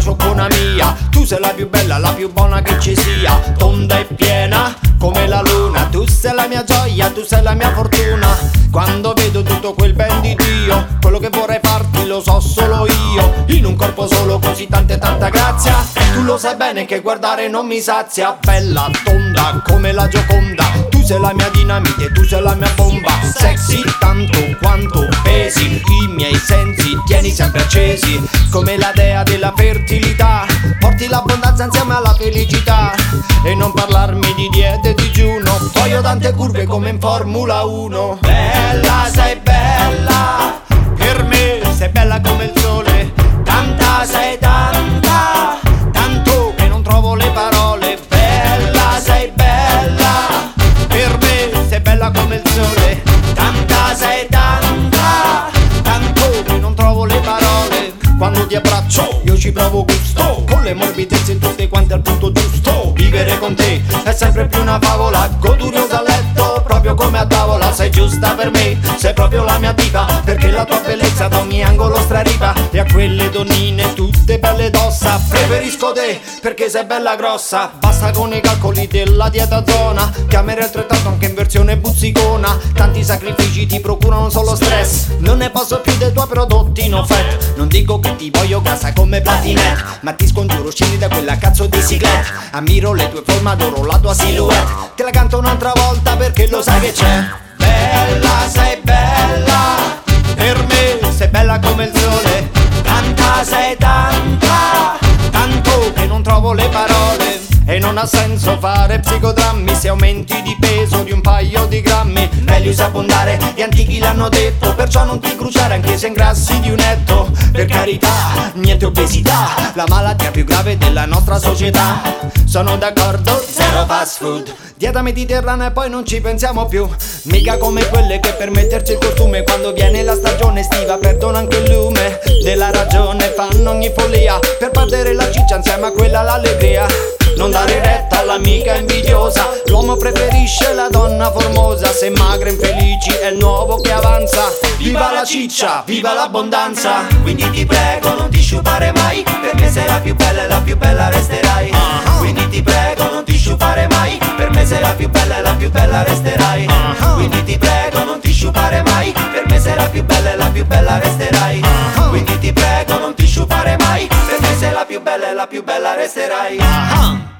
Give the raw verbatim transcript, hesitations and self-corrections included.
cioccona mia. Tu sei la più bella, la più buona che ci sia, tonda e piena come la luna. Tu sei la mia gioia, tu sei la mia fortuna. Quando vedo tutto quel ben di Dio, quello che vorrei farti lo so solo io. In un corpo solo così tanta e tanta grazia. Tu lo sai bene che guardare non mi sazia. Bella, tonda come la Gioconda. Tu sei la mia dinamite, tu sei la mia bomba. Sexy tanto quanto pesi i miei sensi, tieni sempre accesi come la dea della fertilità. Porti l'abbondanza insieme alla felicità. E non parlarmi di diete e digiuno, voglio tante curve come in Formula uno. Bella, sei bella, per me sei bella come il sole. Tanta, sei tanta, tanto che non trovo le parole. Bella, sei bella, per me sei bella come il sole. Tanta, sei tanta, tanto che non trovo le parole. Quando ti abbraccio io ci provo gusto, con le morbidezze tutte quante al punto giusto. Vivere con te è sempre più una favola, goduriosa a letto proprio come a tavola. Sei giusta per me, sei proprio la mia diva, perché la tua bellezza da ogni angolo straripa. E a quelle donnine tutte belle d'ossa preferisco te, perché sei bella grossa. Basta con i calcoli della dieta zona, che amerei altrettanto anche in versione buzzicona. Tanti sacrifici ti procurano solo stress, non ne posso più dei tuoi prodotti no fat. Non dico che ti voglio grassa come Platinette, ma ti scongiuro scendi da quella cazzo di ciclette. Ammiro le tue forme, adoro la tua silhouette. Te la canto un'altra volta perché lo sai che c'è. Bella, sei bella, per me sei bella come il sole. Tanta, sei tanta, tanto che non trovo le parole. E non ha senso fare psicodrammi se aumenti di peso di un paio di grammi. Meglio isabbondare, gli antichi l'hanno detto, perciò non ti cruciare anche se ingrassi di un etto. Per carità, niente obesità, la malattia più grave della nostra società. Sono d'accordo, zero fast food, dieta mediterranea e poi non ci pensiamo più. Mica come quelle che per metterci il costume quando viene la stagione estiva perdono anche il lume della ragione. Fanno ogni follia per perdere la ciccia insieme a quella l'allegria. Non dare retta all'amica invidiosa, l'uomo preferisce la donna formosa. Se magra infelici è il nuovo che avanza. Viva la ciccia, viva l'abbondanza. Quindi ti prego non ti sciupare mai, perché sei la più bella e la più bella resterai. Quindi ti prego non ti sciupare mai, per me sei la più bella e la più bella resterai. Quindi ti prego non ti sciupare mai, per me sei la più bella e la più bella resterai. Quindi ti prego non ti sciupare mai, per me sei la più bella e la più bella resterai.